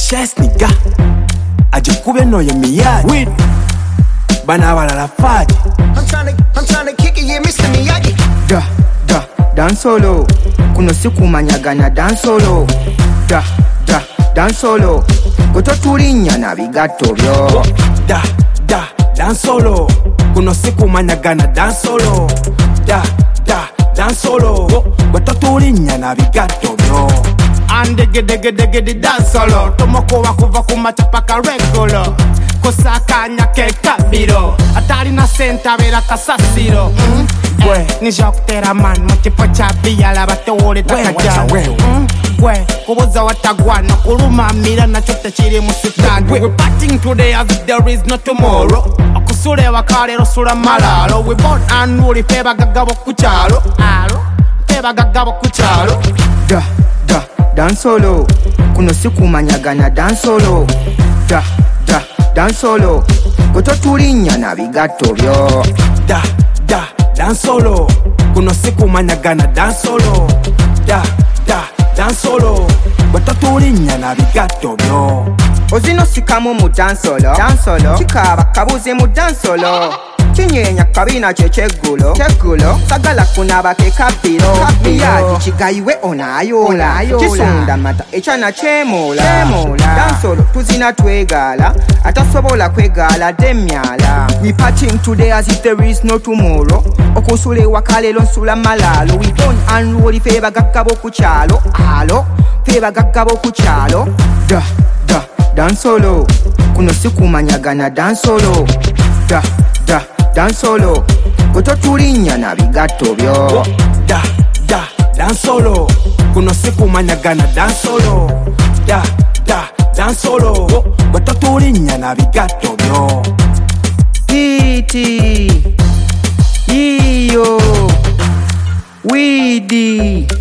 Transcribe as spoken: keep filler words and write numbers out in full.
Shes nigga ajikube no ye Miyagi with bana balala faji. I'm trying to I'm trying to kick it, yeah, Mister Miyagi. Da da dance solo kuno sikumanyagana dance solo da da dance solo gototulinya na bigatto byo da da dance solo kuno sikumanyagana dance solo da da dance solo gototulinya na bigatto byo andege dege dege di dance solo tomoko wakuva kumachapaka regular kusakanya ke kabiro atari na senta vera kasasiro mm? Gwe nisha kutera man mukipo cha biyala batowole takajana mm? Gwe kubuza watagwana kuluma mira na chote chiri musikani. We're partying today as if there is no tomorrow. Akusule wakale rosula malalo. We born annually feba gagabo kuchalo alo feba gagabo kuchalo da da dance solo kuno sikumanyagana dance solo da da dance solo gototulinya na bigatto byo da da dance solo kuno sikumanyagana dance solo da da dance solo gototulinya na bigatto byo ozino sikamu mu dance solo dance solo kikaba kabuze mu dance solo kinyenya kabina checheggulo cheggulo sagala kunaba ke kapiro kapiro kigayiwe onayola kisunda mata echana chemola chemola dance solo tuzina twegala atasobola kwegala demyala. We partying today as if there is no tomorrow. Okusule wakale lonsula malalo. We born unruly feba gaggabo kuchalo alo feba gaggabo kuchalo da da dance solo kuno sikumanyagana dance solo da da dance solo gototulinya na bigatto byo da da dance solo kuno sikumanyagana dance solo da da dance solo gototulinya na bigatto byo iti iyo widi